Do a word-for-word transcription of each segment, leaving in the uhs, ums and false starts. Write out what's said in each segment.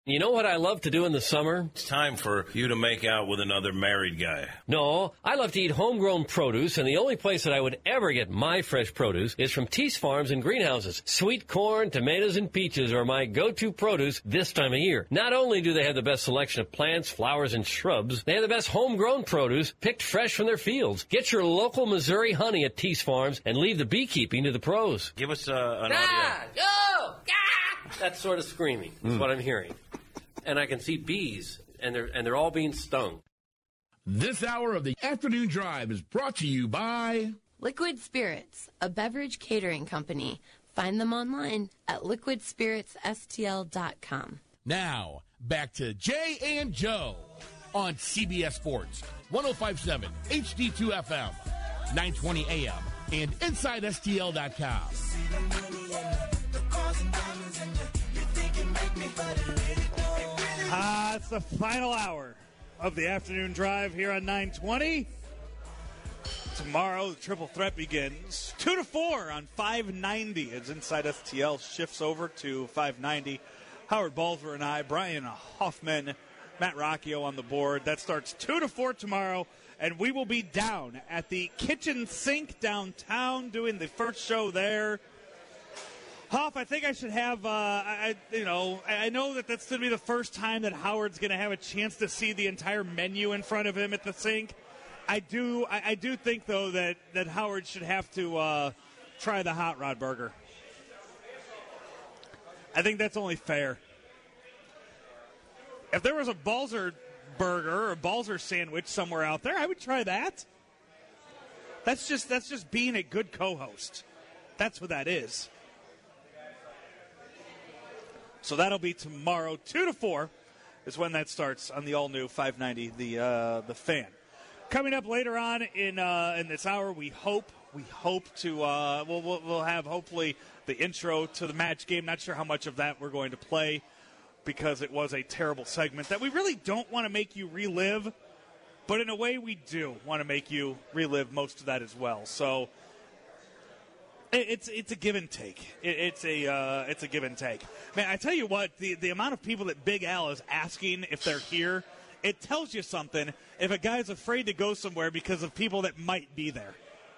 You know what I love to do in the summer? It's time for you to make out with another married guy. No, I love to eat homegrown produce, and the only place that I would ever get my fresh produce is from Teese Farms and Greenhouses. Sweet corn, tomatoes, and peaches are my go-to produce this time of year. Not only do they have the best selection of plants, flowers, and shrubs, they have the best homegrown produce picked fresh from their fields. Get your local Missouri honey at Teese Farms and leave the beekeeping to the pros. Give us uh, an Ah, audio. go! Ah! That sort of screaming is mm. what I'm hearing. And I can see bees, and they're and they're all being stung. This hour of the afternoon drive is brought to you by Liquid Spirits, a beverage catering company. Find them online at liquid spirits s t l dot com. Now, back to Jay and Joe on C B S Sports, one oh five point seven H D two F M, nine twenty A M, and inside S T L dot com. Ah, uh, it's the final hour of the afternoon drive here on nine twenty. Tomorrow, the triple threat begins. two to four on five ninety as Inside S T L shifts over to five ninety. Howard Balzer and I, Brian Hoffman, Matt Rocchio on the board. That starts two to four tomorrow, and we will be down at the Kitchen Sink downtown doing the first show there. Hoff, I think I should have, uh, I, you know, I know that that's going to be the first time that Howard's going to have a chance to see the entire menu in front of him at the sink. I do, I, I do think though that, that Howard should have to uh, try the hot rod burger. I think that's only fair. If there was a Balzer burger or a Balzer sandwich somewhere out there, I would try that. That's just, that's just being a good co-host. That's what that is. So that'll be tomorrow, two to four is when that starts on the all-new five ninety, the uh, the Fan. Coming up later on in uh, in this hour, we hope we hope to uh, we'll, we'll we'll have hopefully the intro to the match game. Not sure how much of that we're going to play because it was a terrible segment that we really don't want to make you relive, but in a way we do want to make you relive most of that as well. So. It's it's a give and take. It's a uh, it's a give and take. Man, I tell you what, the the amount of people that Big Al is asking if they're here, it tells you something. If a guy's afraid to go somewhere because of people that might be there,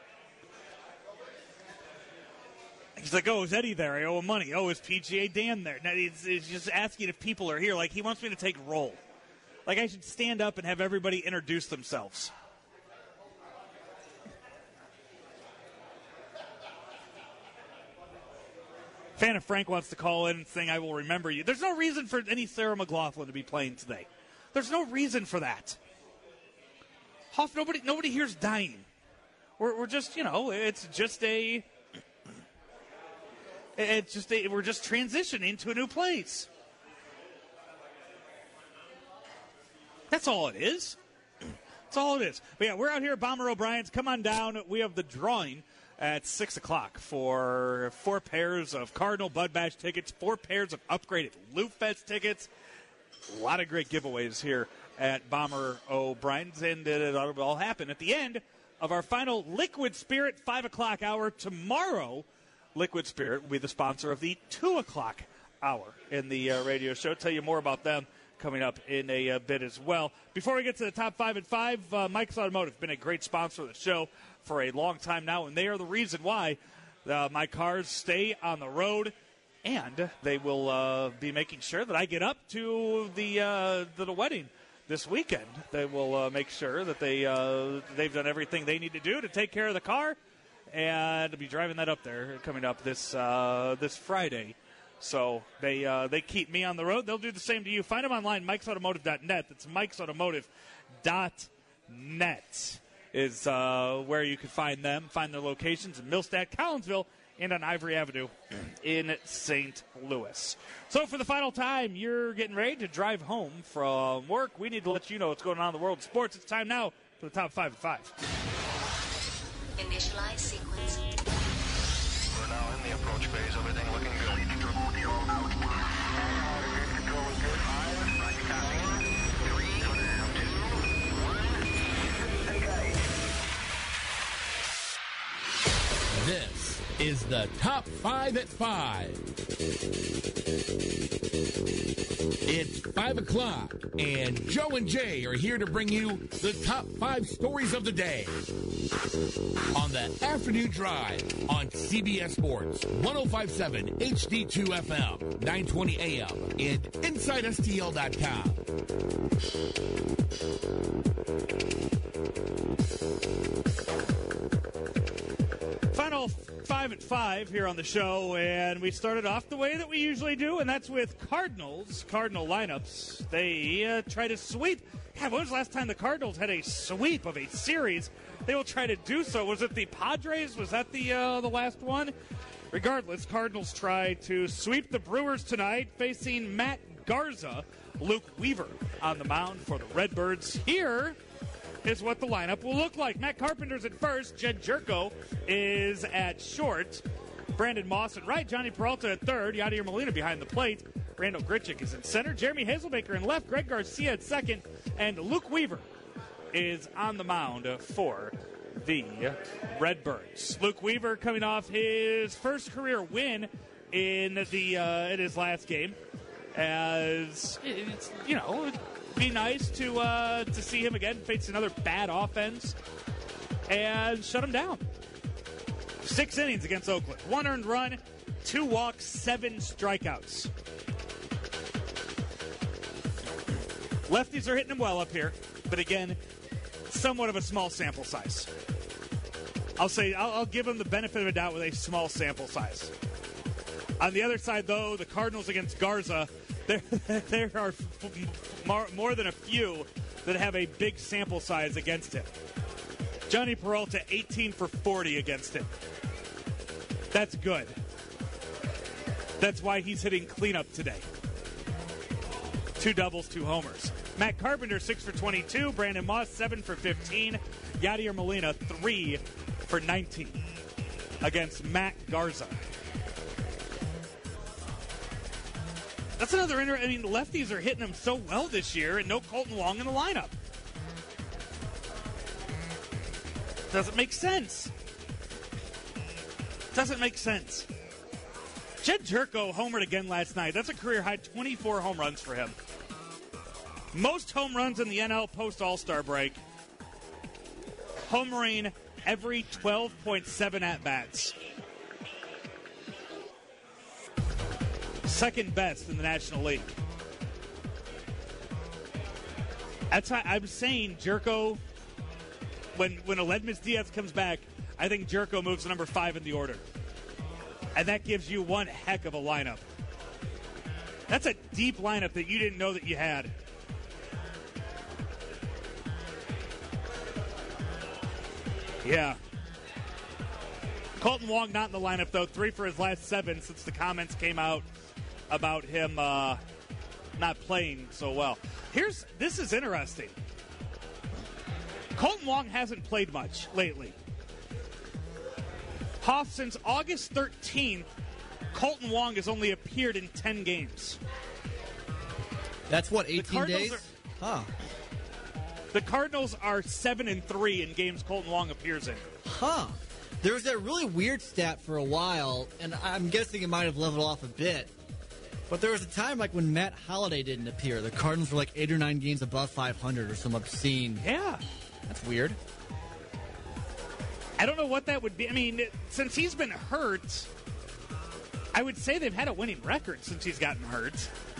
he's like, "Oh, is Eddie there? I owe him money. Oh, is P G A Dan there?" Now he's, he's just asking if people are here. Like he wants me to take roll. Like I should stand up and have everybody introduce themselves. Fan of Frank wants to call in and sing I Will Remember You. There's no reason for any Sarah McLachlan to be playing today. There's no reason for that. Hoff, nobody nobody here's dying. We're we're just, you know, it's just a it's just a, we're just transitioning to a new place. That's all it is. That's all it is. But yeah, we're out here at Bomber O'Brien's. Come on down. We have the drawing at six o'clock for four pairs of Cardinal Bud Bash tickets, four pairs of upgraded Loop Fest tickets. A lot of great giveaways here at Bomber O'Brien's, and it'll all happen at the end of our final Liquid Spirit five o'clock hour tomorrow. Liquid Spirit will be the sponsor of the two o'clock hour in the uh, radio show. Tell you more about them coming up in a uh, bit as well. Before we get to the top five at five, uh, Mike's Automotive, been a great sponsor of the show for a long time now, and they are the reason why uh, my cars stay on the road, and they will uh, be making sure that I get up to the uh, to the wedding this weekend. They will uh, make sure that they uh, they've done everything they need to do to take care of the car, and to be driving that up there coming up this uh, this Friday. So they uh, they keep me on the road. They'll do the same to you. Find them online, mikes automotive dot net. That's mikes automotive dot net is uh, where you can find them. Find their locations in Millstadt, Collinsville, and on Ivory Avenue in Saint Louis. So for the final time, you're getting ready to drive home from work. We need to let you know what's going on in the world of sports. It's time now for the top five at five. Initialize sequence. We're now in the approach phase. Everything looking good. This is the Top five at five. It's five o'clock, and Joe and Jay are here to bring you the top five stories of the day on the Afternoon Drive on C B S Sports, one oh five point seven H D two F M, nine twenty A M, and Inside S T L dot com. Final five at five here on the show, and we started off the way that we usually do, and that's with Cardinals, Cardinal lineups. They uh, try to sweep. Yeah, when was the last time the Cardinals had a sweep of a series? They will try to do so. Was it the Padres? Was that the uh, the last one? Regardless, Cardinals try to sweep the Brewers tonight, facing Matt Garza, Luke Weaver on the mound for the Redbirds. Here is what the lineup will look like. Matt Carpenter's at first. Jed Jerko is at short. Brandon Moss at right. Johnny Peralta at third. Yadier Molina behind the plate. Randall Grichuk is in center. Jeremy Hazelbaker in left. Greg Garcia at second. And Luke Weaver is on the mound for the Redbirds. Luke Weaver coming off his first career win in the uh, in his last game. As it's, you know, it'd be nice to uh, to see him again face another bad offense and shut him down. Six innings against Oakland, one earned run, two walks, seven strikeouts. Lefties are hitting him well up here, but again, somewhat of a small sample size. I'll say I'll, I'll give him the benefit of a doubt with a small sample size. On the other side, though, the Cardinals against Garza, there, there are f- more, more than a few that have a big sample size against him. Johnny Peralta, eighteen for forty against him. That's good. That's why he's hitting cleanup today. Two doubles, two homers. Matt Carpenter, six for twenty-two. Brandon Moss, seven for fifteen. Yadier Molina, three for nineteen against Matt Garza. That's another inter- I mean, the lefties are hitting him so well this year, and no Colton Wong in the lineup. Doesn't make sense. Doesn't make sense. Jed Jerko homered again last night. That's a career high, twenty-four home runs for him. Most home runs in the N L post All-Star break. Homering every twelve point seven at-bats. Second best in the National League. That's why I'm saying Jerko, when when Aledmys Diaz comes back, I think Jerko moves to number five in the order. And that gives you one heck of a lineup. That's a deep lineup that you didn't know that you had. Yeah. Colton Wong not in the lineup, though. Three for his last seven since the comments came out about him uh, not playing so well. Here's this is interesting. Colton Wong hasn't played much lately. Hoff, since August thirteenth, Colton Wong has only appeared in ten games. That's what, eighteen days? Are, huh. The Cardinals are seven and three in games Colton Wong appears in. Huh. There was that really weird stat for a while, and I'm guessing it might have leveled off a bit. But there was a time like when Matt Holliday didn't appear. The Cardinals were like eight or nine games above five hundred or some obscene. Yeah. That's weird. I don't know what that would be. I mean, since he's been hurt, I would say they've had a winning record since he's gotten hurt.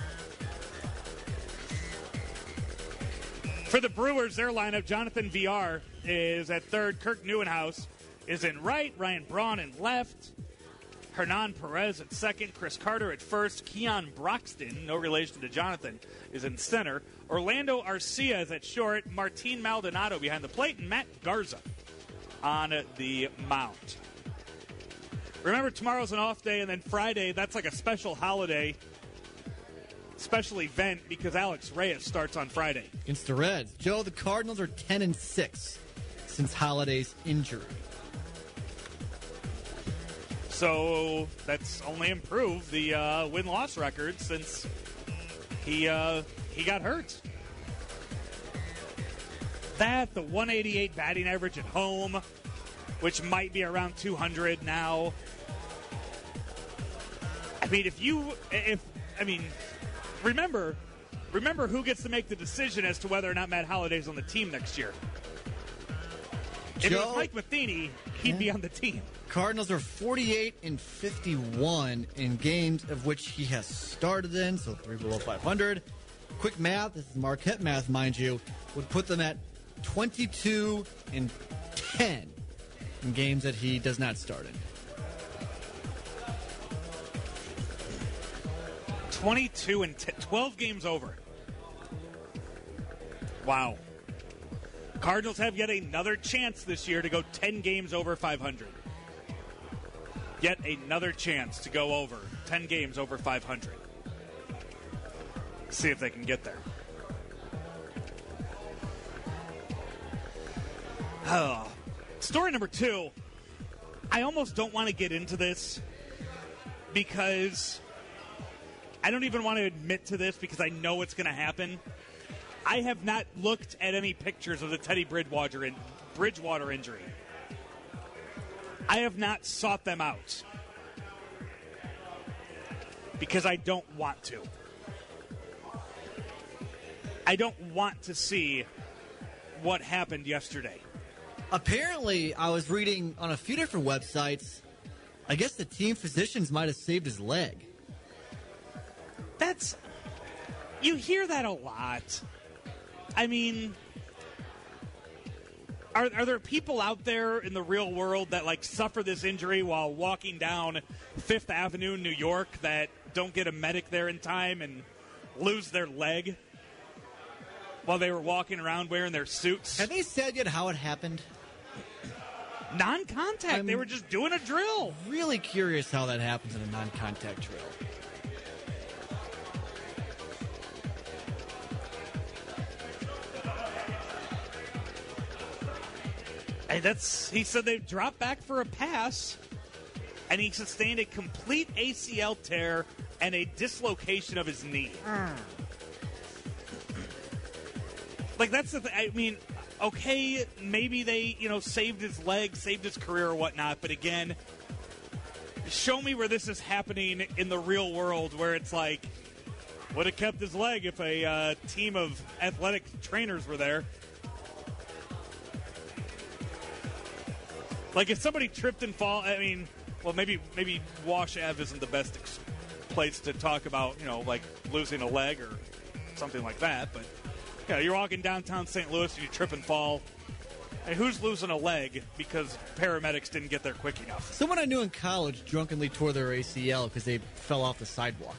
For the Brewers, their lineup, Jonathan V R is at third. Kirk Neuenhuis is in right. Ryan Braun in left. Hernan Perez at second. Chris Carter at first. Keon Broxton, no relation to Jonathan, is in center. Orlando Arcia is at short. Martin Maldonado behind the plate. And Matt Garza on the mound. Remember, tomorrow's an off day, and then Friday, that's like a special holiday, special event, because Alex Reyes starts on Friday. Against the Reds. Joe, the Cardinals are ten and six since Holliday's injury. So that's only improved the uh, win-loss record since he uh, he got hurt. That, the one eighty-eight batting average at home, which might be around two hundred now. I mean, if you if I mean, remember, remember who gets to make the decision as to whether or not Matt Holliday's on the team next year. If it was Joe- Mike Matheny, he'd be on the team. Cardinals are forty-eight and fifty-one in games of which he has started in, so three below five hundred. Quick math, this is Marquette math, mind you, would put them at twenty-two and ten in games that he does not start in. twenty-two and ten, twelve games over. Wow. Cardinals have yet another chance this year to go ten games over five hundred. Yet another chance to go over ten games over five hundred. See if they can get there. Oh. Story number two. I almost don't want to get into this because I don't even want to admit to this because I know it's going to happen. I have not looked at any pictures of the Teddy Bridgewater, in, Bridgewater injury. I have not sought them out because I don't want to. I don't want to see what happened yesterday. Apparently, I was reading on a few different websites, I guess the team physicians might have saved his leg. That's... You hear that a lot. I mean... Are, are there people out there in the real world that, like, suffer this injury while walking down Fifth Avenue in New York that don't get a medic there in time and lose their leg while they were walking around wearing their suits? Have they said yet how it happened? Non-contact. I'm they were just doing a drill. Really curious how that happens in a non-contact drill. Hey, that's, he said they dropped back for a pass, and he sustained a complete A C L tear and a dislocation of his knee. Mm. Like, that's the thing. I mean, okay, maybe they, you know, saved his leg, saved his career or whatnot, but again, show me where this is happening in the real world where it's like, would have kept his leg if a uh, team of athletic trainers were there. Like, if somebody tripped and fall, I mean, well, maybe maybe Wash Ave isn't the best ex- place to talk about, you know, like losing a leg or something like that. But, you know, you're walking downtown Saint Louis and you trip and fall. And who's losing a leg because paramedics didn't get there quick enough? Someone I knew in college drunkenly tore their A C L because they fell off the sidewalk.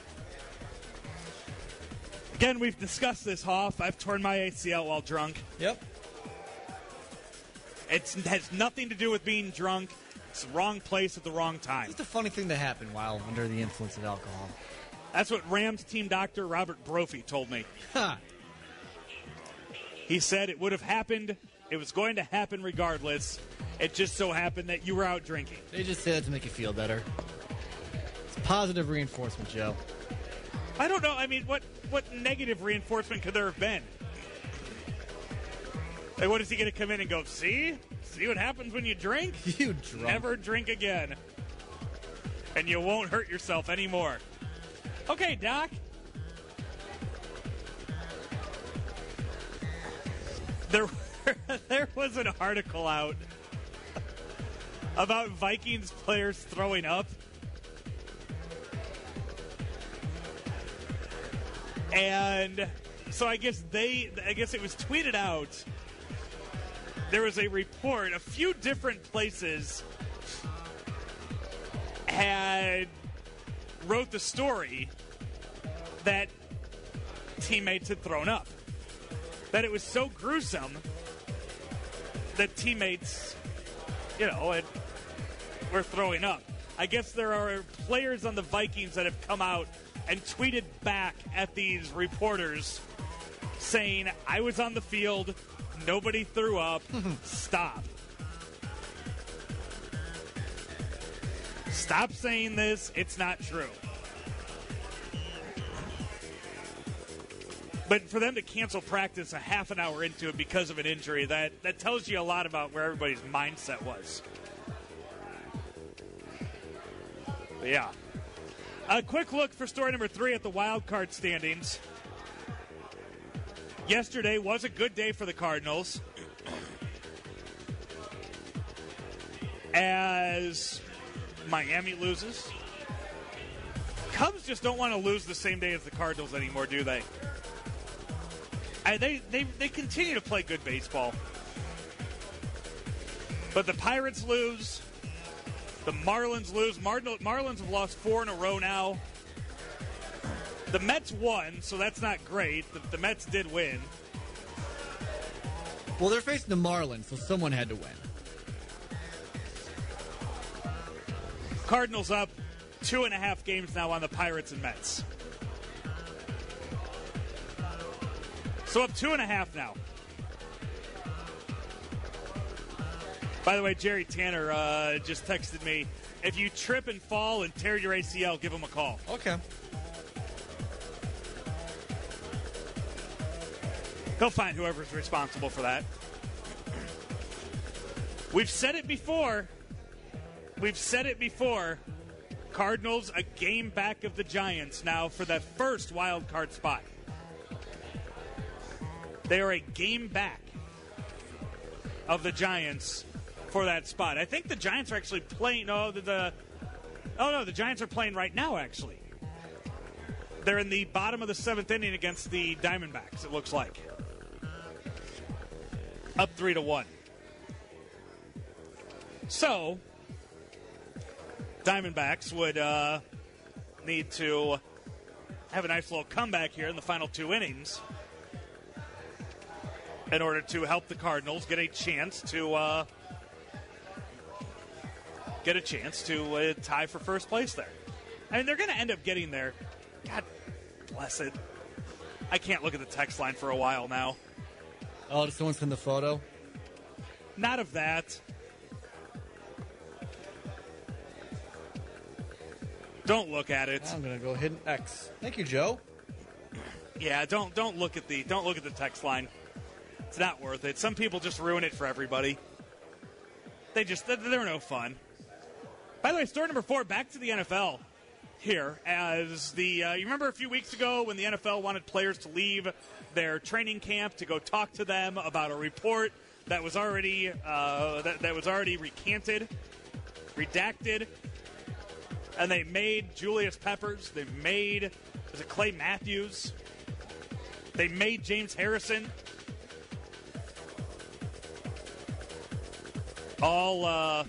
Again, we've discussed this, Hoff. I've torn my A C L while drunk. Yep. It's, it has nothing to do with being drunk. It's the wrong place at the wrong time. It's a funny thing to happen while under the influence of alcohol. That's what Rams team doctor Robert Brophy told me. Ha! He said it would have happened. It was going to happen regardless. It just so happened that you were out drinking. They just say that to make you feel better. It's positive reinforcement, Joe. I don't know. I mean, what, what negative reinforcement could there have been? Like, what is he going to come in and go, see? See what happens when you drink? You drunk. Never drink again. And you won't hurt yourself anymore. Okay, Doc. There, there was an article out about Vikings players throwing up. And so I guess they, I guess it was tweeted out. There was a report, a few different places had wrote the story that teammates had thrown up. That it was so gruesome that teammates, you know, had, were throwing up. I guess there are players on the Vikings that have come out and tweeted back at these reporters saying, I was on the field, nobody threw up, stop. Stop saying this, it's not true. But for them to cancel practice a half an hour into it because of an injury, that, that tells you a lot about where everybody's mindset was. But yeah. A quick look for story number three at the wild card standings. Yesterday was a good day for the Cardinals, as Miami loses. Cubs just don't want to lose the same day as the Cardinals anymore, do they? I, they, they, they continue to play good baseball. But the Pirates lose. The Marlins lose. Mar- Marlins have lost four in a row now. The Mets won, so that's not great. The, the Mets did win. Well, they're facing the Marlins, so someone had to win. Cardinals up two and a half games now on the Pirates and Mets. So up two and a half now. By the way, Jerry Tanner uh, just texted me, if you trip and fall and tear your A C L, give him a call. Okay. He'll find whoever's responsible for that. We've said it before. We've said it before. Cardinals a game back of the Giants now for that first wild card spot. They are a game back of the Giants for that spot. I think the Giants are actually playing. No, the, the oh no, the Giants are playing right now. Actually, they're in the bottom of the seventh inning against the Diamondbacks. It looks like up three to one. So, Diamondbacks would uh, need to have a nice little comeback here in the final two innings in order to help the Cardinals get a chance to uh, get a chance to uh, tie for first place there. I mean, they're going to end up getting there. God bless it. I can't look at the text line for a while now. Oh, did someone send the photo? Not of that. Don't look at it. I'm gonna go hit an X. Thank you, Joe. Yeah, don't don't look at the don't look at the text line. It's not worth it. Some people just ruin it for everybody. They just they're no fun. By the way, story number four. Back to the N F L here, as the uh, you remember a few weeks ago when the N F L wanted players to leave their training camp to go talk to them about a report that was already uh, that, that was already recanted, redacted. And they made Julius Peppers. They made, was it Clay Matthews? They made James Harrison. All uh,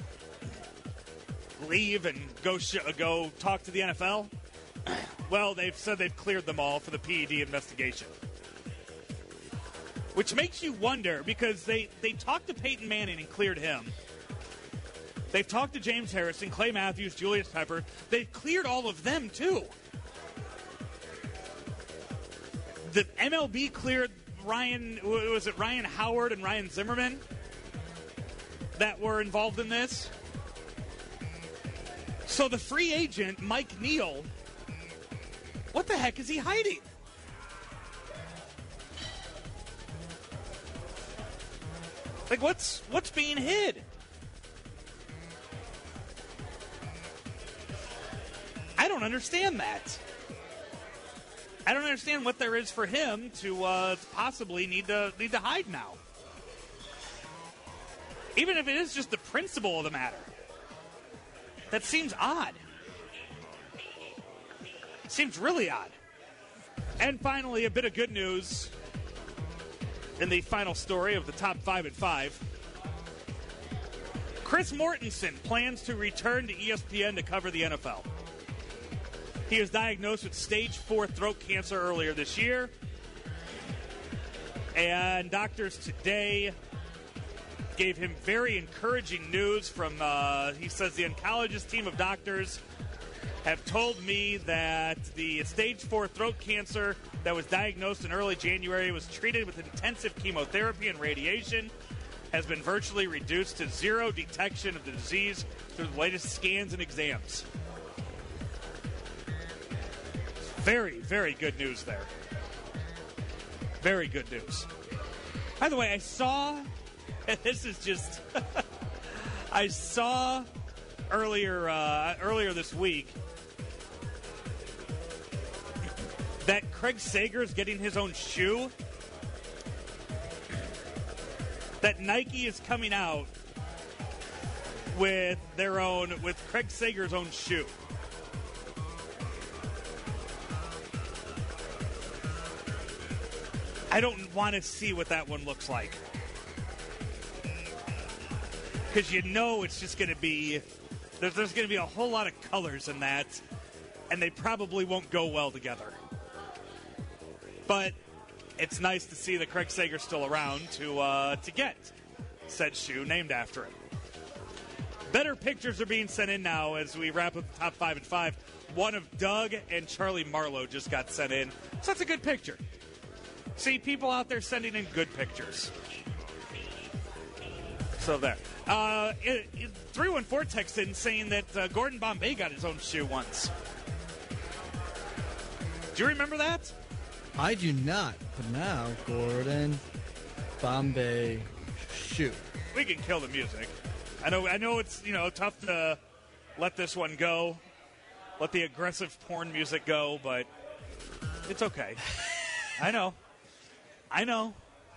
leave and go sh- go talk to the N F L. Well, they've said they've cleared them all for the P E D investigation. Which makes you wonder, because they, they talked to Peyton Manning and cleared him. They've talked to James Harrison, Clay Matthews, Julius Pepper. They've cleared all of them, too. The M L B cleared Ryan, was it Ryan Howard and Ryan Zimmerman that were involved in this? So the free agent, Mike Neal, what the heck is he hiding? Like, what's what's being hid? I don't understand that. I don't understand what there is for him to uh, possibly need to need to hide now. Even if it is just the principle of the matter. That seems odd. Seems really odd. And finally, a bit of good news in the final story of the top five at five. Chris Mortensen plans to return to E S P N to cover the N F L. He was diagnosed with stage four throat cancer earlier this year. And doctors today gave him very encouraging news from, uh, he says, the oncologist team of doctors have told me that the stage four throat cancer that was diagnosed in early January was treated with intensive chemotherapy and radiation, has been virtually reduced to zero detection of the disease through the latest scans and exams. Very, very good news there. Very good news. By the way, I saw, and this is just, I saw earlier uh, earlier this week Craig Sager's getting his own shoe, that Nike is coming out with their own, with Craig Sager's own shoe. I don't want to see what that one looks like. Because you know it's just going to be, there's, there's going to be a whole lot of colors in that, and they probably won't go well together. But it's nice to see that Craig Sager's still around to uh, to get said shoe named after him. Better pictures are being sent in now as we wrap up the top five and five. One of Doug and Charlie Marlowe just got sent in, so that's a good picture. See, people out there sending in good pictures. So there. Uh, it, it, three one four texted in saying that uh, Gordon Bombay got his own shoe once. Do you remember that? I do not. But now, Gordon Bombay shoe. We can kill the music. I know. I know it's you know tough to let this one go, let the aggressive porn music go, but it's okay. I know. I know.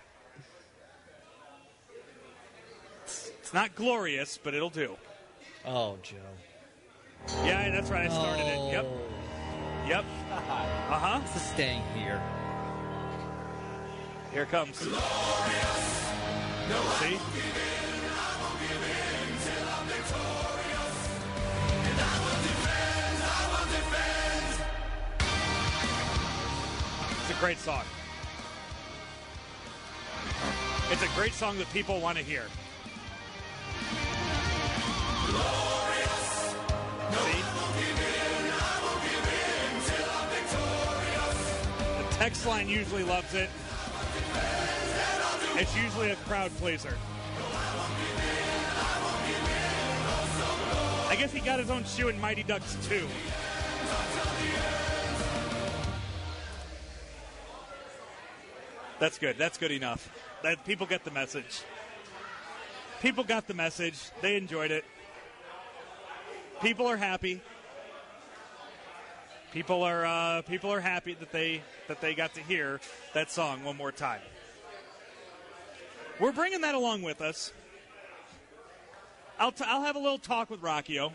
It's, it's not glorious, but it'll do. Oh, Joe. Yeah, that's right. I started oh. it. Yep. Yep. Uh-huh. This is staying here. Here it comes. See? It's a great song. It's a great song that people want to hear. See? The text line usually loves it. It's usually a crowd pleaser. I guess he got his own shoe in Mighty Ducks two. That's good. That's good enough. That people get the message. People got the message. They enjoyed it. People are happy. People are uh, people are happy that they that they got to hear that song one more time. We're bringing that along with us. I'll t- I'll have a little talk with Rockio.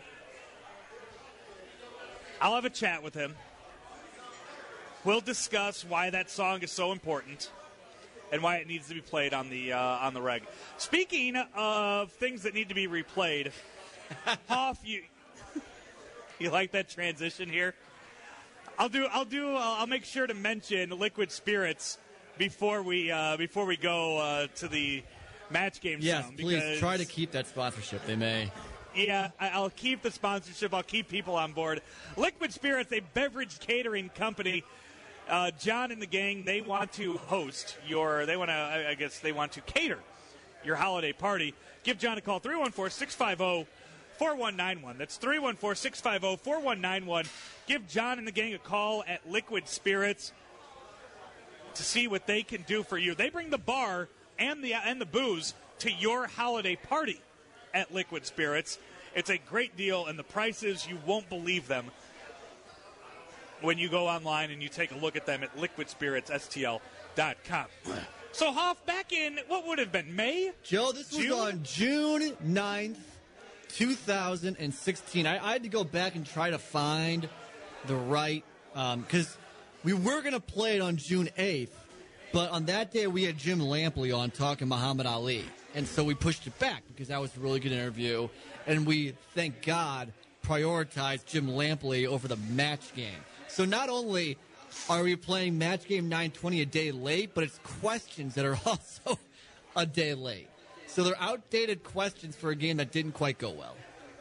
I'll have a chat with him. We'll discuss why that song is so important and why it needs to be played on the uh, on the reg. Speaking of things that need to be replayed, Hoff, you you like that transition here? I'll do. I'll do. Uh, I'll make sure to mention Liquid Spirits before we uh, before we go uh, to the match game. Yes, sound please because, try to keep that sponsorship. They may. Yeah, I- I'll keep the sponsorship. I'll keep people on board. Liquid Spirits, a beverage catering company. Uh, John and the gang, they want to host your. They want to. I I guess they want to cater your holiday party. Give John a call. three one four, six five zero, four one nine one. That's three one four, six five zero, four one nine one. Give John and the gang a call at Liquid Spirits to see what they can do for you. They bring the bar and the and the booze to your holiday party at Liquid Spirits. It's a great deal, and the prices, you won't believe them when you go online and you take a look at them at liquid spirits S T L dot com. So, Hoff, back in, what would have been, May? Joe, this was June? on June ninth, two thousand sixteen. I, I had to go back and try to find the right, because um, we were going to play it on June eighth, but on that day we had Jim Lampley on talking Muhammad Ali. And so we pushed it back because that was a really good interview. And we, thank God, prioritized Jim Lampley over the match game. So not only are we playing match game nine twenty a day late, but it's questions that are also a day late. So they're outdated questions for a game that didn't quite go well.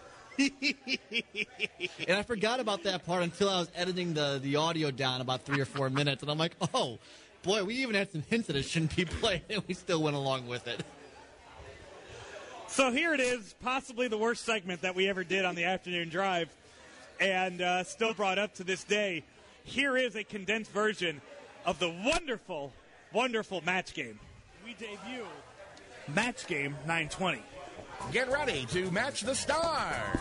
And I forgot about that part until I was editing the, the audio down about three or four minutes. And I'm like, oh, boy, we even had some hints that it shouldn't be played, and we still went along with it. So here it is, possibly the worst segment that we ever did on the afternoon drive, and uh, still brought up to this day. Here is a condensed version of the wonderful, wonderful match game. We debut match game nine twenty. Get ready to match the stars.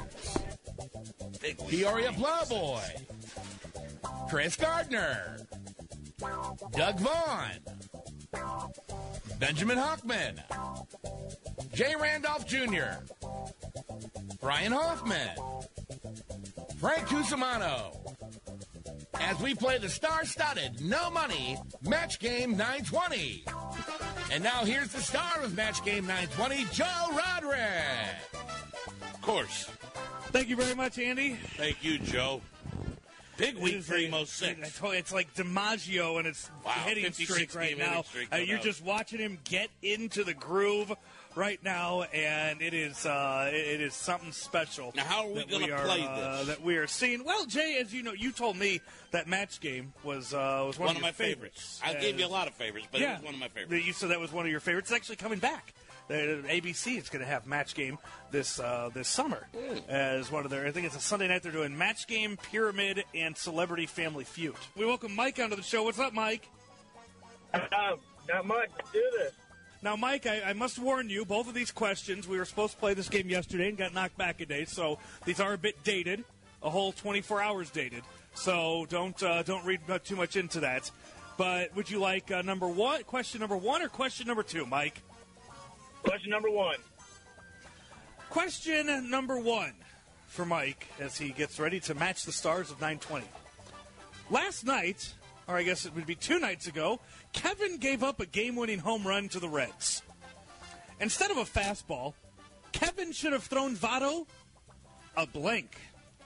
Peoria Plowboy, Chris Gardner, Doug Vaughn, Benjamin Hockman, Jay Randolph Junior, Brian Hoffman, Frank Cusimano, as we play the star-studded, no-money Match Game nine twenty. And now here's the star of Match Game nine twenty, Joe Roderick. Of course. Thank you very much, Andy. Thank you, Joe. Big week for Emo six. I told you, it's like DiMaggio and it's Wow, hitting streak right now. Streak, uh, no you're doubt. just watching him get into the groove right now, and it is uh, it is something special. Now, how are we that gonna are, play uh, this? That we are seeing. Well, Jay, as you know, you told me that Match Game was uh, was one, One of, of my your favorites. I gave you a lot of favorites, but yeah, it was one of my that favorites. You said that was one of your favorites. It's actually coming back. The A B C is going to have Match Game this uh, this summer Mm. as one of their. I think it's a Sunday night. They're doing Match Game, Pyramid, and Celebrity Family Feud. We welcome Mike onto the show. What's up, Mike? Uh, not much. Do this. Now, Mike, I, I must warn you. Both of these questions, we were supposed to play this game yesterday and got knocked back a day, so these are a bit dated, a whole twenty-four hours dated. So don't uh, don't read too much into that. But would you like uh, number one, question number one, or question number two, Mike? Question number one. Question number one for Mike as he gets ready to match the stars of nine twenty. Last night, or I guess it would be two nights ago, Kevin gave up a game-winning home run to the Reds. Instead of a fastball, Kevin should have thrown Votto a blank.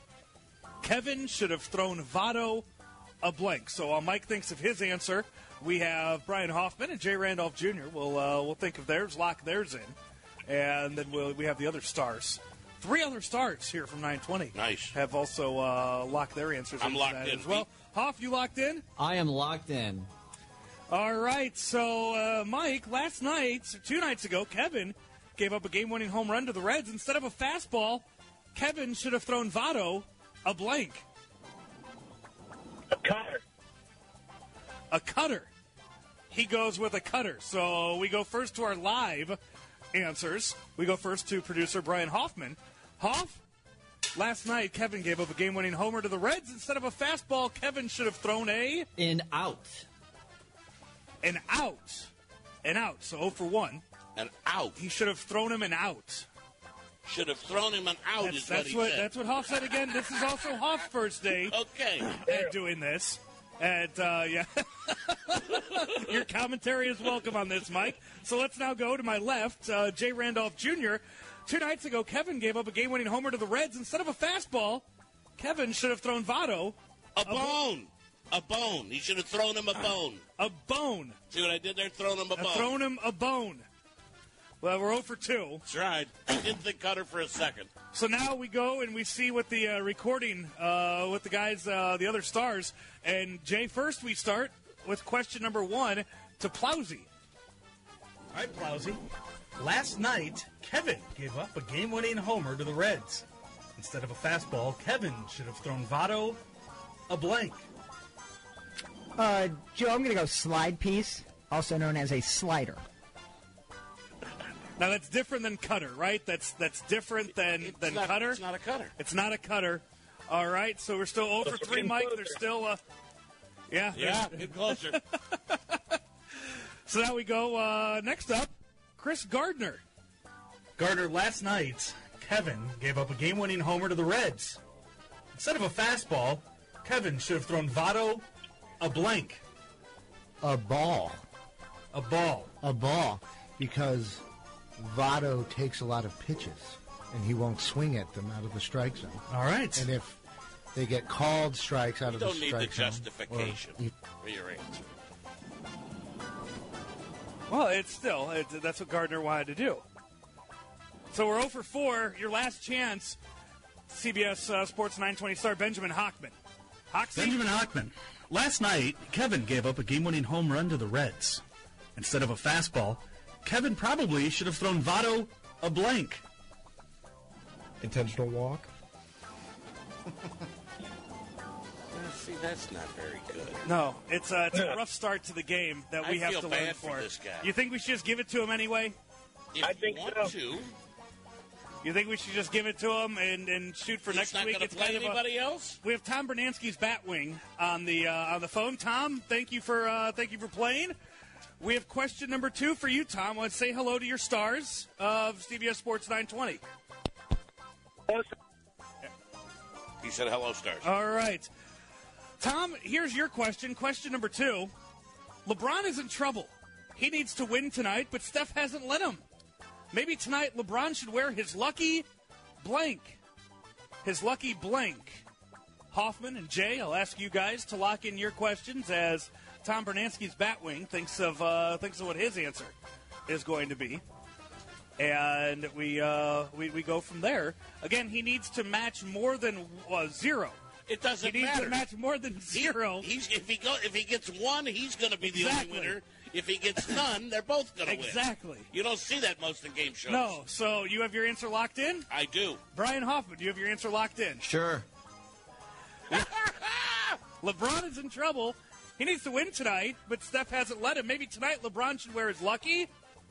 Kevin should have thrown Votto a blank. So while Mike thinks of his answer, we have Brian Hoffman and Jay Randolph Junior We'll uh, we'll think of theirs, lock theirs in, and then we'll, we have the other stars. Three other stars here from nine twenty. Nice. Have also uh, locked their answers I'm into locked that in, as well. Pete. Hoff, you locked in? I am locked in. All right. So, uh, Mike, last night, two nights ago, Kevin gave up a game-winning home run to the Reds. Instead of a fastball, Kevin should have thrown Votto a blank. A cutter. A cutter. He goes with a cutter. So we go first to our live answers. We go first to producer Brian Hoffman. Hoff, last night Kevin gave up a game-winning homer to the Reds. Instead of a fastball, Kevin should have thrown a... In out. An out. An out. So oh for one. An out. He should have thrown him an out. Should have thrown him an out, That's, is that's what he what said. that's what Hoff said again. This is also Hoff's first day Okay. at doing this. And, uh, yeah. Your commentary is welcome on this, Mike. So let's now go to my left, uh, Jay Randolph Junior Two nights ago, Kevin gave up a game-winning homer to the Reds. Instead of a fastball, Kevin should have thrown Votto A bone. A bone. He should have thrown him a bone. a bone. See what I did there? Thrown him a Uh, bone. thrown him a bone. Well, we're oh for two. That's right. I didn't think cutter for a second. So now we go and we see what the uh, recording, uh, with the guys, uh, the other stars. And, Jay, first we start with question number one to Plowsy. All right, Plowsy. Last night, Kevin gave up a game-winning homer to the Reds. Instead of a fastball, Kevin should have thrown Votto a blank. Uh, Joe, I'm going to go slide piece, also known as a slider. Now that's different than cutter, right? That's that's different than, It's than not- cutter. It's not a cutter. It's not a cutter. All right, so we're still oh for three, Mike. There's still uh, yeah, Yeah, get closer. So now we go uh, next up, Chris Gardner. Gardner, last night, Kevin gave up a game-winning homer to the Reds. Instead of a fastball, Kevin should have thrown Votto a blank. A ball. A ball. A ball. Because Votto takes a lot of pitches, and he won't swing at them out of the strike zone. All right. And if they get called strikes out You of the don't need the strike zone... justification or- for your answer. Well, it's still it, that's what Gardner wanted to do. So we're oh for four. Your last chance, C B S uh, Sports nine twenty star Benjamin Hockman. Hoxie? Benjamin Hockman. Last night, Kevin gave up a game-winning home run to the Reds. Instead of a fastball, Kevin probably should have thrown Votto a blank. Intentional walk. See, that's not very good. No, it's, uh, it's a rough start to the game that we I have feel to bad learn for for. this guy. You think we should just give it to him anyway? If I think you want so. to, You think we should just give it to him and, and shoot for He's next not week? gonna It's play kind of a- anybody else? We have Tom Bernanski's Batwing on the uh, on the phone. Tom, thank you for uh, thank you for playing. We have question number two for you, Tom. Let's say hello to your stars of C B S Sports nine twenty. He said hello, stars. All right. Tom, here's your question. Question number two. LeBron is in trouble. He needs to win tonight, but Steph hasn't let him. Maybe tonight LeBron should wear his lucky blank. His lucky blank. Hoffman and Jay, I'll ask you guys to lock in your questions as Tom Bernanski's Batwing thinks of uh, thinks of what his answer is going to be. And we, uh, we we go from there. Again, he needs to match more than uh, zero. It doesn't he needs matter. to match more than zero. He, he's, if he go, if he gets one, he's going to be the Exactly. only winner. If he gets none, they're both going to win. Exactly. You don't see that most in game shows. No. So you have your answer locked in? I do. Brian Hoffman, do you have your answer locked in? Sure. LeBron is in trouble. He needs to win tonight, but Steph hasn't let him. Maybe tonight LeBron should wear his lucky.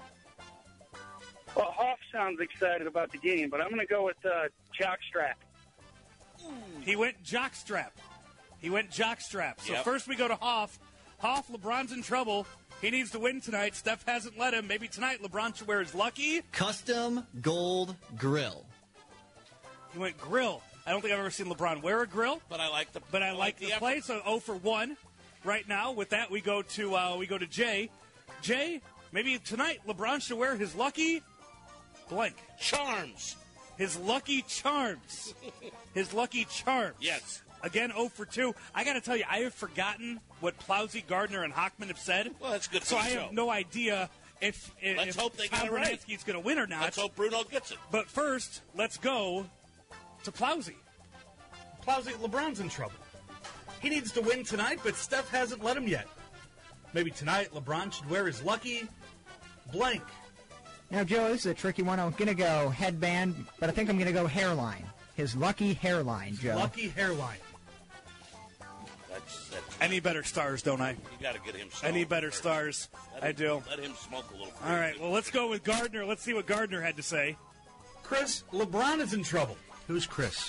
Well, Hoff sounds excited about the game, but I'm going to go with uh, jockstrap. He went jockstrap. He went jockstrap. So Yep. first we go to Hoff. Hoff, LeBron's in trouble. He needs to win tonight. Steph hasn't let him. Maybe tonight LeBron should wear his lucky. Custom gold grill. He went grill. I don't think I've ever seen LeBron wear a grill, But I like the. but I, like the, effort. play. So zero for one right now. With that, we go to uh, we go to Jay. Jay, maybe tonight LeBron should wear his lucky blank. Charms. His lucky charms. His lucky charms. Yes. Again, zero for two. I got to tell you, I have forgotten what Plowsy, Gardner, and Hockman have said. Well, that's good for So the I show. have no idea if, if, Let's if hope they Tom get it right. Bernanski's going to win or not. Let's hope Bruno gets it. But first, let's go to Plowsy. Plowsy, LeBron's in trouble. He needs to win tonight, but Steph hasn't let him yet. Maybe tonight LeBron should wear his lucky blank. Now, Joe, this is a tricky one. I'm going to go headband, but I think I'm going to go hairline. His lucky hairline, Joe. Lucky hairline. That's, that's Any better stars, don't I? You got to get him. Any stoned better first. stars? Let I him- do. Let him smoke a little. All right, well, let's go with Gardner. Let's see what Gardner had to say. Chris, LeBron is in trouble. Who's Chris?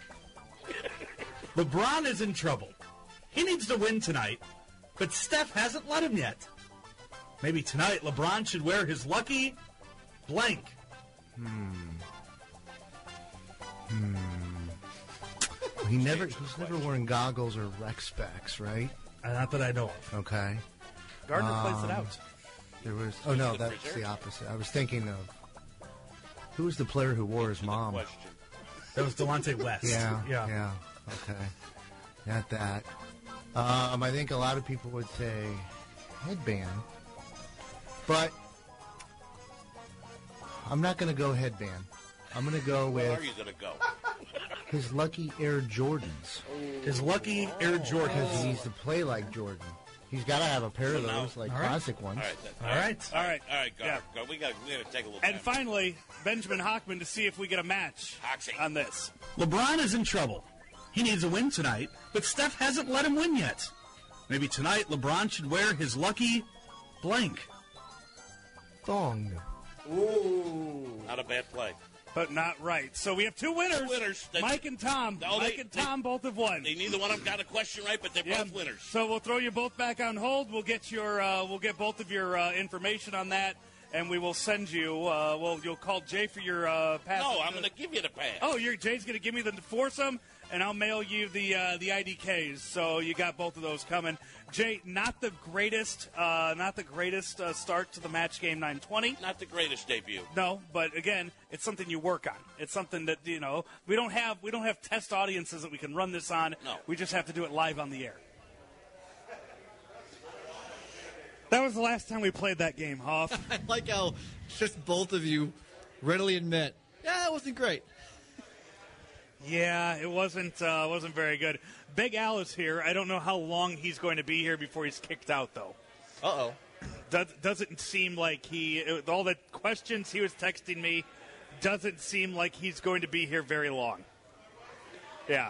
LeBron is in trouble. He needs to win tonight, but Steph hasn't let him yet. Maybe tonight LeBron should wear his lucky blank. He never. He's never wearing goggles or rec specs, right? Uh, not that I know of. Okay. Gardner plays Um, it out. There was. Oh no, that's the opposite. I was thinking of who was the player who wore his mom. Question. That was Delonte West. Yeah, yeah. yeah. Okay, not that. Um, I think a lot of people would say headband, but I'm not going to go headband. I'm going to go Where with are you going to go? his lucky Air Jordans. His lucky Air Because Jordans. he needs to play like Jordan. He's got to have a pair of So now- those, like All right. classic ones. All right. Then. All right. All right. All right. Go. Yeah. Go. We got. We got to take a little. And time. finally, Benjamin Hockman to see if we get a match Hoxie. on this. LeBron is in trouble. He needs a win tonight, but Steph hasn't let him win yet. Maybe tonight LeBron should wear his lucky blank. Thong. Not a bad play. But not right. So we have two winners. Two winners. They- Mike and Tom. No, Mike they- and Tom both have won. They neither one of them got a question right, but they're Yeah. both winners. So we'll throw you both back on hold. We'll get your uh, we'll get both of your uh, information on that, and we will send you. Uh, well, you'll call Jay for your uh, pass. No, I'm going to give you the pass. Oh, you're, Jay's going to give me the foursome, and I'll mail you the uh, the I D Ks. So you got both of those coming. Jay, not the greatest, uh, not the greatest uh, start to the match game nine twenty. Not the greatest debut. No, but again, it's something you work on. It's something that you know we don't have. We don't have test audiences that we can run this on. No. We just have to do it live on the air. That was the last time we played that game, Hoff. I like how just both of you readily admit, yeah, it wasn't great. Yeah, it wasn't uh, wasn't very good. Big Al is here. I don't know how long he's going to be here before he's kicked out, though. Uh-oh. Does, doesn't seem like he, all the questions he was texting me, doesn't seem like he's going to be here very long. Yeah.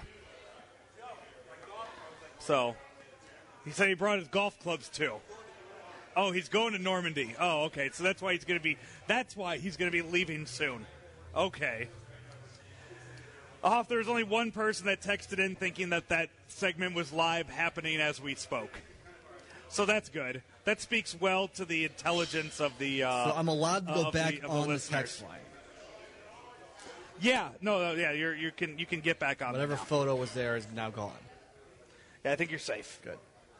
So, he said he brought his golf clubs too. Oh, he's going to Normandy. Oh, okay. So that's why he's going to be, that's why he's going to be leaving soon. Okay. Off, there's only one person that texted in thinking that that segment was live happening as we spoke. So that's good. That speaks well to the intelligence of the. Uh, so I'm allowed to go uh, back the, on the, the text line. Yeah, no, no, yeah, you're, you can you can get back on. Whatever photo was there is now gone. Yeah, I think you're safe. Good.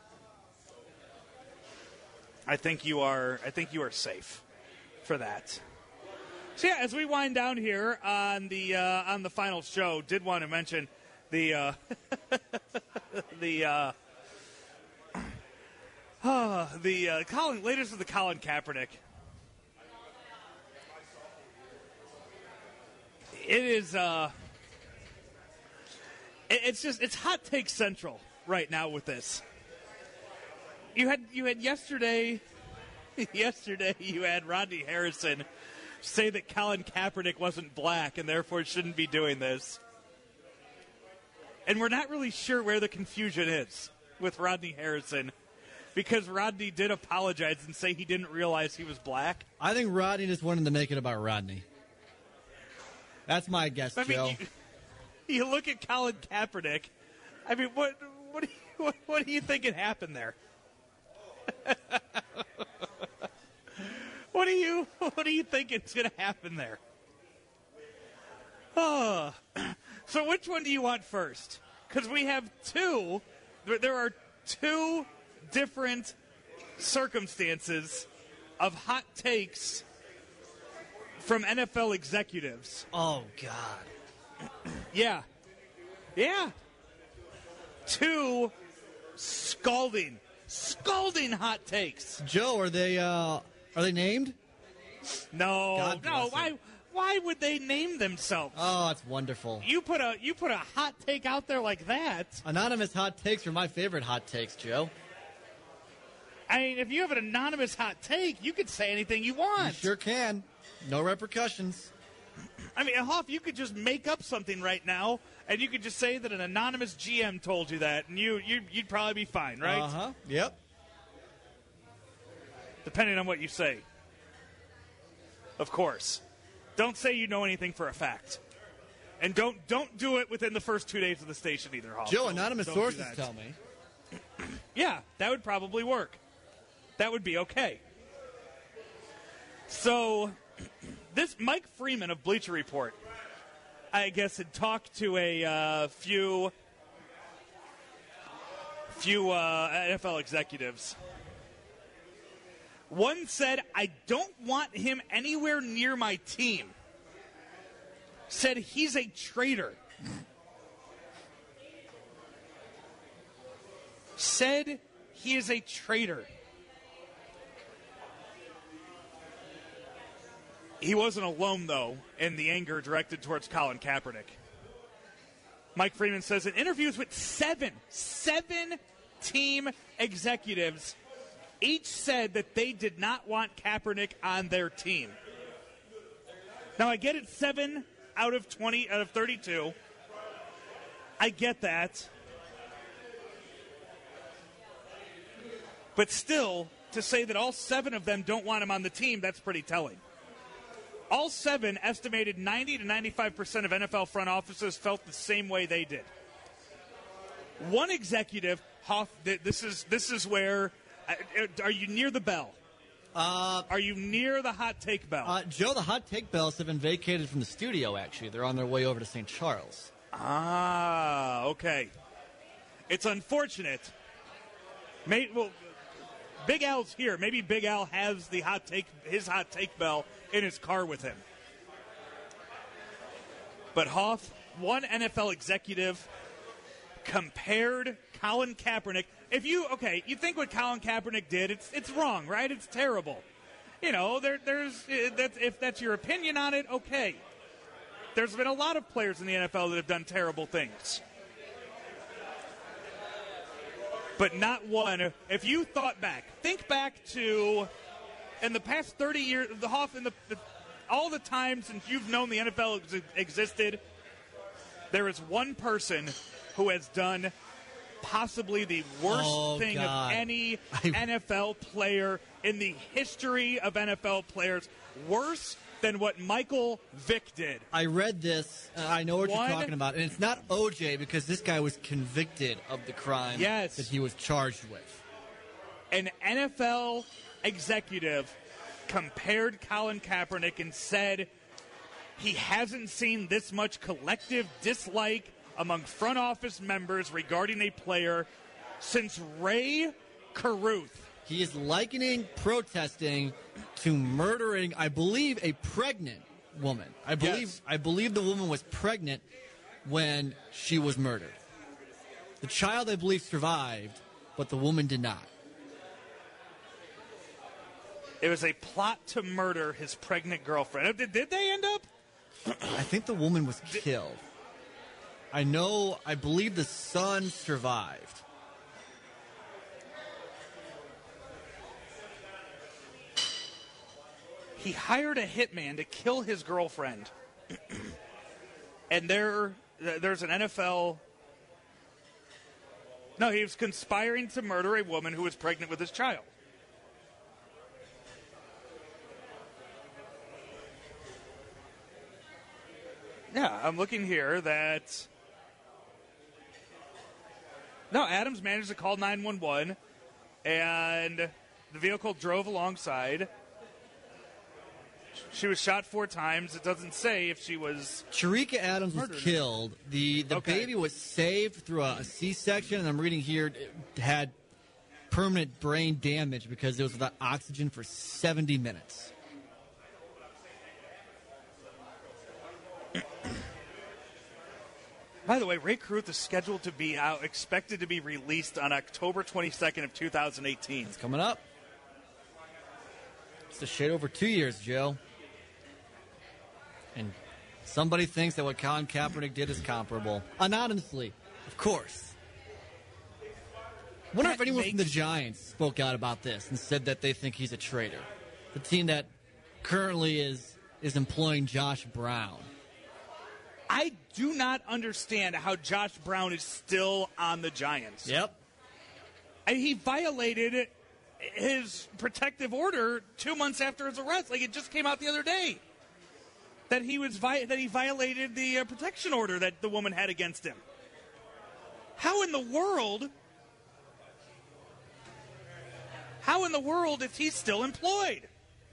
I think you are. I think you are safe for that. So yeah, as we wind down here on the uh, on the final show, did want to mention the uh, the uh, uh, the uh, Colin latest of the Colin Kaepernick. It is. Uh, it, it's just it's hot take central right now with this. You had you had yesterday. Yesterday, you had Rodney Harrison say that Colin Kaepernick wasn't black and therefore shouldn't be doing this. And we're not really sure where the confusion is with Rodney Harrison because Rodney did apologize and say he didn't realize he was black. I think Rodney just wanted to make it about Rodney. That's my guess, I mean, Joe. You, you look at Colin Kaepernick. I mean, what what do you, what, what do you think had happened there? What do you what do you think is going to happen there? Oh, so which one do you want first? Because we have two. There are two different circumstances of hot takes from N F L executives. Oh God. Yeah, yeah. Two scalding, scalding hot takes. Joe, are they uh, are they named? No, God no. bless Why? them. Why would they name themselves? Oh, that's wonderful. You put a you put a hot take out there like that. Anonymous hot takes are my favorite hot takes, Joe. I mean, if you have an anonymous hot take, you could say anything you want. You sure can. No repercussions. I mean, Hoff, you could just make up something right now, and you could just say that an anonymous G M told you that, and you, you you'd probably be fine, right? Uh huh. Yep. Depending on what you say. Of course. Don't say you know anything for a fact. And don't don't do it within the first two days of the station either, Hoff. Joe, Don't- anonymous don't do sources that. tell me. Yeah, that would probably work. That would be okay. So, this Mike Freeman of Bleacher Report, I guess, had talked to a uh, few few uh, N F L executives. One said, I don't want him anywhere near my team. Said he's a traitor. Said he is a traitor. He wasn't alone, though, in the anger directed towards Colin Kaepernick. Mike Freeman says in interviews with seven, seven team executives, each said that they did not want Kaepernick on their team. Now, I get it, seven out of twenty, out of thirty-two. I get that. But still, to say that all seven of them don't want him on the team, that's pretty telling. All seven estimated ninety to ninety-five percent of N F L front offices felt the same way they did. One executive, Hoff, this is this is where, are you near the bell? Uh, are you near the hot take bell? Uh, Joe, the hot take bells have been vacated from the studio, actually. They're on their way over to Saint Charles. Ah, okay. It's unfortunate. May, well, Big Al's here. Maybe Big Al has the hot take, his hot take bell in his car with him. But Hoff, one N F L executive compared Colin Kaepernick. If you okay, you think what Colin Kaepernick did, it's it's wrong, right? It's terrible. You know, there there's that if that's your opinion on it, okay. There's been a lot of players in the N F L that have done terrible things. But not one. If you thought back, think back to in the past thirty years, the Hoff, in the, the all the times since you've known the N F L ex- existed, there is one person who has done possibly the worst oh, thing God. of any I... N F L player in the history of N F L players. Worse than what Michael Vick did. I read this. Uh, I know what One, you're talking about. And it's not O J because this guy was convicted of the crime yes. that he was charged with. An N F L executive compared Colin Kaepernick and said he hasn't seen this much collective dislike among front office members regarding a player since Ray Caruth. He is likening protesting to murdering, I believe, a pregnant woman. I believe Yes. I believe the woman was pregnant when she was murdered. The child, I believe, survived, but the woman did not. It was a plot to murder his pregnant girlfriend. Did, did they end up? I think the woman was killed. I know, I believe the son survived. He hired a hitman to kill his girlfriend. And there, there's an N F L... No, he was conspiring to murder a woman who was pregnant with his child. Yeah, I'm looking here that... No, Adams managed to call nine one one, and the vehicle drove alongside. She was shot four times. It doesn't say if she was... Sharika Adams was murdered. killed. The the Okay. baby was saved through a, a C-section, and I'm reading here it had permanent brain damage because it was without oxygen for seventy minutes. By the way, Ray Caruth is scheduled to be out, expected to be released on October twenty-second of two thousand eighteen. It's coming up. It's a shade over two years, Joe. And somebody thinks that what Colin Kaepernick did is comparable. Anonymously, of course. I wonder That if anyone from the makes- Giants spoke out about this and said that they think he's a traitor. The team that currently is is employing Josh Brown. I do not understand how Josh Brown is still on the Giants. Yep. And he violated his protective order two months after his arrest. Like, it just came out the other day that he was vi- that he violated the uh, protection order that the woman had against him. How in the world? How in the world is he still employed?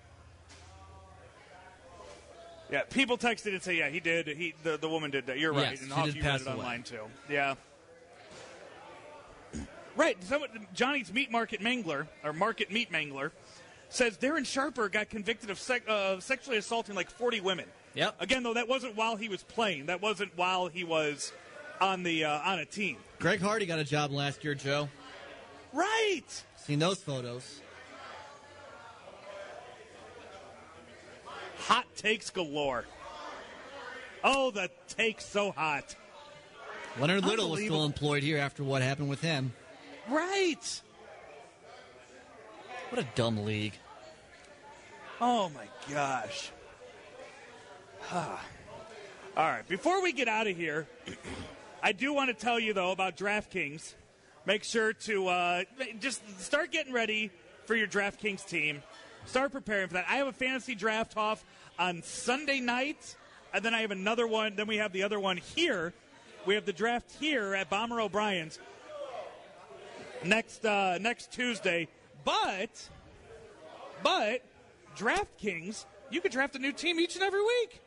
Yeah, people texted and say, yeah, he did. He the, the woman did that. You're right. Yes, and she Hoff, did you read pass it away. online too. Yeah. Right. Someone, Johnny's Meat Market Mangler, or Market Meat Mangler, says Darren Sharper got convicted of sec- uh, sexually assaulting like forty women. Yep. Again, though, that wasn't while he was playing. That wasn't while he was on the uh, on a team. Greg Hardy got a job last year, Joe. Right. Seen those photos. Hot takes galore. Oh, the take's so hot. Leonard Little was still Unbelievable. employed here after what happened with him. Right. What a dumb league. Oh, my gosh. All right, before we get out of here, I do want to tell you, though, about DraftKings. Make sure to uh, just start getting ready for your DraftKings team. Start preparing for that. I have a fantasy draft off on Sunday night, and then I have another one. Then we have the other one here. We have the draft here at Bomber O'Brien's next uh, next Tuesday. But, but, DraftKings, you can draft a new team each and every week.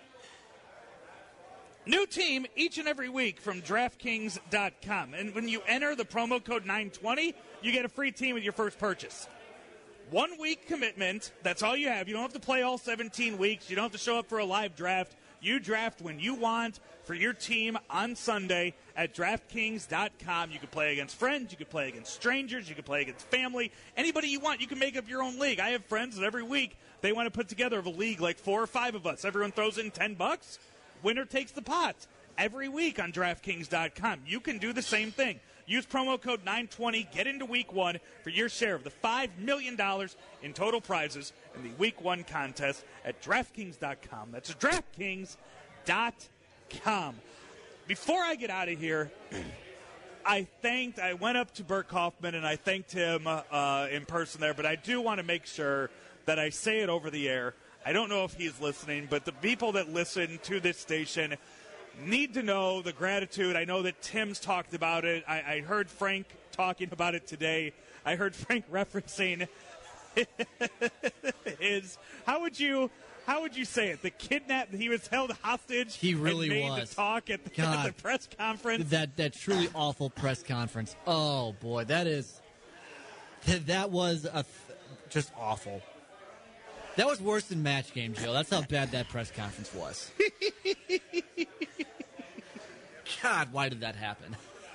New team each and every week from DraftKings dot com. And when you enter the promo code nine twenty, you get a free team with your first purchase. One week commitment. That's all you have. You don't have to play all seventeen weeks. You don't have to show up for a live draft. You draft when you want for your team on Sunday at DraftKings dot com. You can play against friends. You can play against strangers. You can play against family. Anybody you want. You can make up your own league. I have friends that every week they want to put together a league, like four or five of us. Everyone throws in ten bucks. Winner takes the pot every week on DraftKings dot com. You can do the same thing. Use promo code nine twenty. Get into week one for your share of the five million dollars in total prizes in the week one contest at DraftKings dot com. That's DraftKings dot com. Before I get out of here, I thanked, I went up to Bert Kaufman and I thanked him uh, in person there, but I do want to make sure that I say it over the air. I don't know if he's listening, but the people that listen to this station need to know the gratitude. I know that Tim's talked about it. I, I heard Frank talking about it today. I heard Frank referencing his. How would you? How would you say it? The kidnap. He was held hostage. He really and made was. to talk at the, God. at the press conference. That that truly awful press conference. Oh boy, that is. That, that was a, just awful. That was worse than Match Game, Joe. That's how bad that press conference was. God, why did that happen?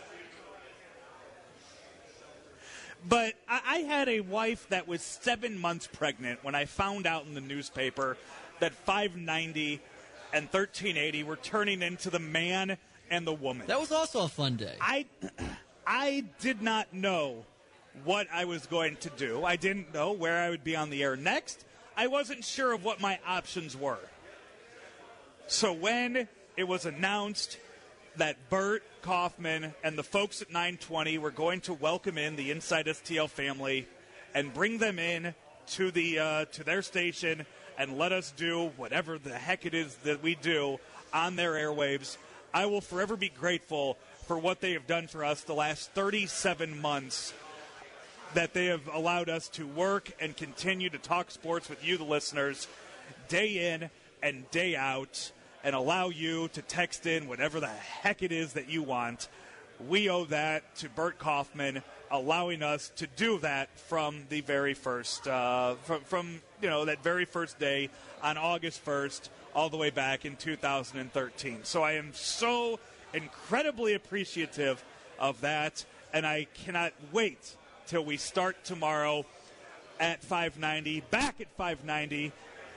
But I, I had a wife that was seven months pregnant when I found out in the newspaper that five ninety and thirteen eighty were turning into the man and the woman. That was also a fun day. I, I did not know what I was going to do. I didn't know where I would be on the air next. I wasn't sure of what my options were. So when it was announced that Bert Kaufman and the folks at nine twenty were going to welcome in the Inside S T L family and bring them in to the uh, to their station and let us do whatever the heck it is that we do on their airwaves, I will forever be grateful for what they have done for us the last thirty-seven months, that they have allowed us to work and continue to talk sports with you, the listeners, day in and day out, and allow you to text in whatever the heck it is that you want. We owe that to Bert Kaufman allowing us to do that from the very first, uh, from, from you know that very first day on August first, all the way back in two thousand thirteen. So I am so incredibly appreciative of that, and I cannot wait till we start tomorrow at five ninety, back at five ninety,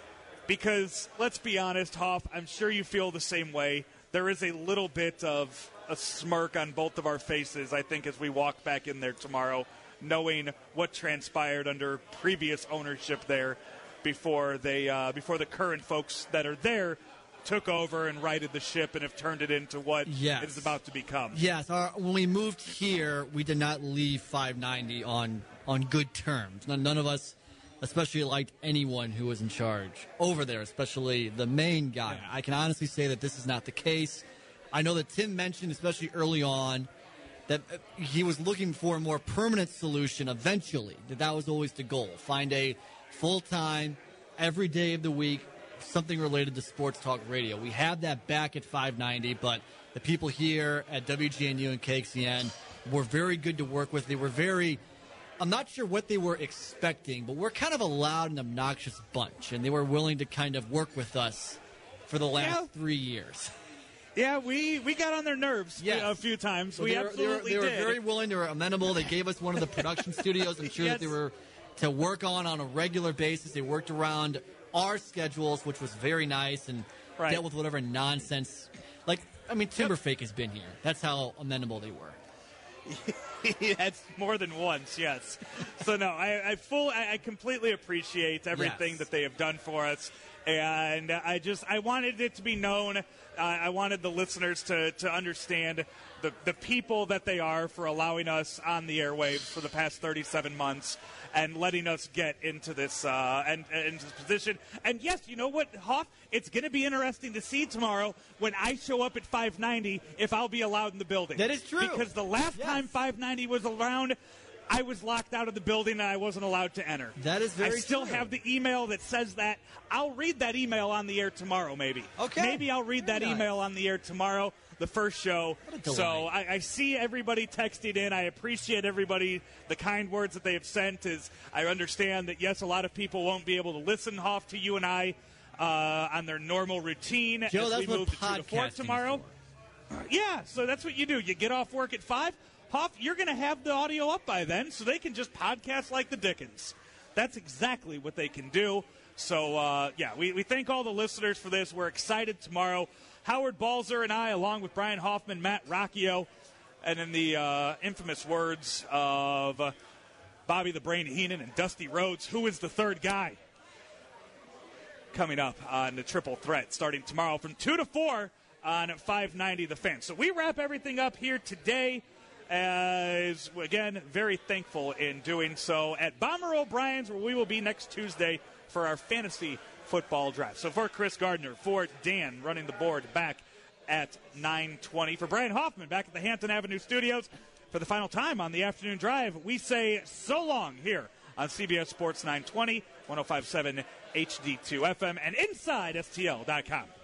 because let's be honest, Hoff, I'm sure you feel the same way. There is a little bit of a smirk on both of our faces, I think, as we walk back in there tomorrow, knowing what transpired under previous ownership there before they, uh, before the current folks that are there took over and righted the ship and have turned it into what yes. it is about to become. Yes, our, when we moved here, we did not leave five ninety on, on good terms. None, none of us especially liked anyone who was in charge over there, especially the main guy. Yeah. I can honestly say that this is not the case. I know that Tim mentioned, especially early on, that he was looking for a more permanent solution eventually, that that was always the goal. Find a full-time, every day of the week, something related to sports talk radio. We have that back at five ninety, but the people here at W G N U and K X E N were very good to work with. They were very, I'm not sure what they were expecting, but we're kind of a loud and obnoxious bunch, and they were willing to kind of work with us for the last yeah. three years. Yeah, we, we got on their nerves yes. a few times. So we they were, absolutely they were, they did. were very willing. They were amenable. They gave us one of the production studios. I'm sure yes. that they were to work on on a regular basis. They worked around our schedules, which was very nice, and right. dealt with whatever nonsense. Like, I mean, Timberfake has been here. That's how amenable they were. That's more than once, yes. So no, I, I full, I, I completely appreciate everything yes. that they have done for us, and I just, I wanted it to be known. Uh, I wanted the listeners to to understand the the people that they are for allowing us on the airwaves for the past thirty-seven months and letting us get into this uh, and, and into this position. And yes, you know what, Hoff? It's going to be interesting to see tomorrow when I show up at five ninety if I'll be allowed in the building. That is true. Because the last yes. time five ninety was around, I was locked out of the building and I wasn't allowed to enter. That is very I still true. have the email that says that. I'll read that email on the air tomorrow, maybe. Okay. Maybe I'll read very that nice. email on the air tomorrow, the first show. What a delight. So I, I see everybody texting in. I appreciate everybody, the kind words that they have sent. Is I understand that, yes, a lot of people won't be able to listen, Hoff, to you and I uh, on their normal routine Joe, as that's we move to two to four podcasting tomorrow. for. Yeah, so that's what you do. You get off work at five. Hoff, you're going to have the audio up by then, so they can just podcast like the Dickens. That's exactly what they can do. So, uh, yeah, we, we thank all the listeners for this. We're excited tomorrow. Howard Balzer and I, along with Brian Hoffman, Matt Rocchio, and in the uh, infamous words of uh, Bobby the Brain Heenan and Dusty Rhodes, who is the third guy? Coming up on the Triple Threat, starting tomorrow from two to four on five ninety The Fan. So we wrap everything up here today. uh, is, again, very thankful in doing so at Bomber O'Brien's, where we will be next Tuesday for our fantasy football draft. So for Chris Gardner, for Dan running the board back at nine twenty, for Brian Hoffman back at the Hampton Avenue Studios for the final time on the afternoon drive, we say so long here on C B S Sports nine twenty, one oh five point seven H D two F M, and inside S T L dot com.